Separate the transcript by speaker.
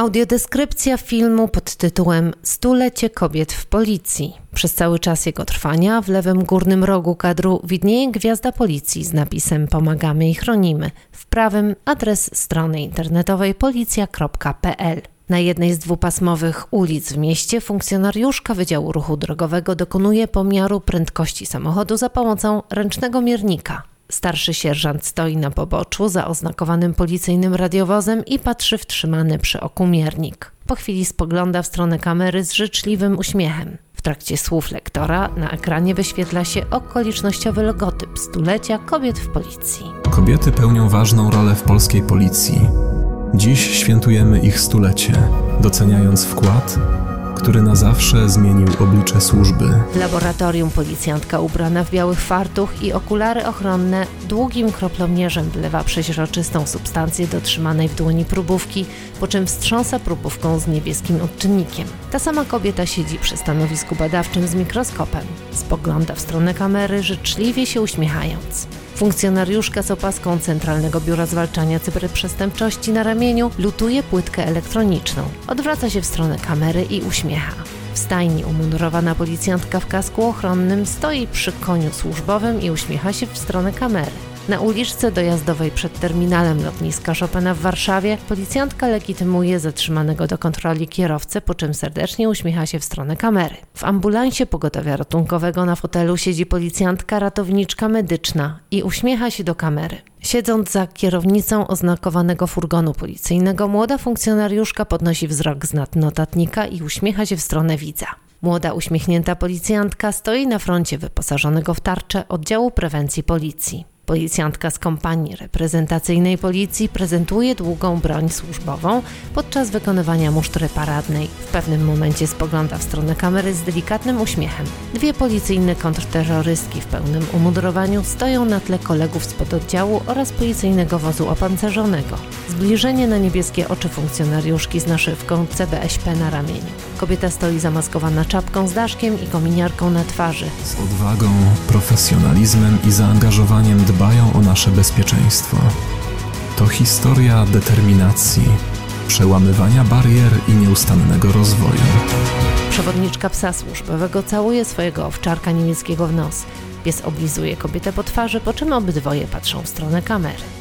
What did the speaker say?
Speaker 1: Audiodeskrypcja filmu pod tytułem „Stulecie kobiet w policji”. Przez cały czas jego trwania w lewym górnym rogu kadru widnieje gwiazda policji z napisem „Pomagamy i chronimy”, w prawym adres strony internetowej policja.pl. Na jednej z dwupasmowych ulic w mieście funkcjonariuszka Wydziału Ruchu Drogowego dokonuje pomiaru prędkości samochodu za pomocą ręcznego miernika. Starszy sierżant stoi na poboczu za oznakowanym policyjnym radiowozem i patrzy w trzymany przy oku miernik. Po chwili spogląda w stronę kamery z życzliwym uśmiechem. W trakcie słów lektora na ekranie wyświetla się okolicznościowy logotyp stulecia kobiet w policji.
Speaker 2: Kobiety pełnią ważną rolę w polskiej policji. Dziś świętujemy ich stulecie, doceniając wkład, który na zawsze zmienił oblicze służby.
Speaker 1: W laboratorium policjantka ubrana w biały fartuch i okulary ochronne długim kroplomierzem wlewa przeźroczystą substancję do trzymanej w dłoni próbówki, po czym wstrząsa próbówką z niebieskim odczynnikiem. Ta sama kobieta siedzi przy stanowisku badawczym z mikroskopem. Spogląda w stronę kamery, życzliwie się uśmiechając. Funkcjonariuszka z opaską Centralnego Biura Zwalczania Cyberprzestępczości na ramieniu lutuje płytkę elektroniczną. Odwraca się w stronę kamery i uśmiecha. W stajni umundurowana policjantka w kasku ochronnym stoi przy koniu służbowym i uśmiecha się w stronę kamery. Na uliczce dojazdowej przed terminalem lotniska Chopina w Warszawie policjantka legitymuje zatrzymanego do kontroli kierowcę, po czym serdecznie uśmiecha się w stronę kamery. W ambulansie pogotowia ratunkowego na fotelu siedzi policjantka ratowniczka medyczna i uśmiecha się do kamery. Siedząc za kierownicą oznakowanego furgonu policyjnego, młoda funkcjonariuszka podnosi wzrok z nad notatnika i uśmiecha się w stronę widza. Młoda, uśmiechnięta policjantka stoi na froncie wyposażonego w tarczę oddziału prewencji policji. Policjantka z kompanii reprezentacyjnej policji prezentuje długą broń służbową podczas wykonywania musztry paradnej. W pewnym momencie spogląda w stronę kamery z delikatnym uśmiechem. Dwie policyjne kontrterrorystki w pełnym umundurowaniu stoją na tle kolegów z pododdziału oraz policyjnego wozu opancerzonego. Zbliżenie na niebieskie oczy funkcjonariuszki z naszywką CBŚP na ramieniu. Kobieta stoi zamaskowana czapką z daszkiem i kominiarką na twarzy.
Speaker 2: Z odwagą, profesjonalizmem i zaangażowaniem dbają o nasze bezpieczeństwo. To historia determinacji, przełamywania barier i nieustannego rozwoju.
Speaker 1: Przewodniczka psa służbowego całuje swojego owczarka niemieckiego w nos. Pies oblizuje kobietę po twarzy, po czym obydwoje patrzą w stronę kamery.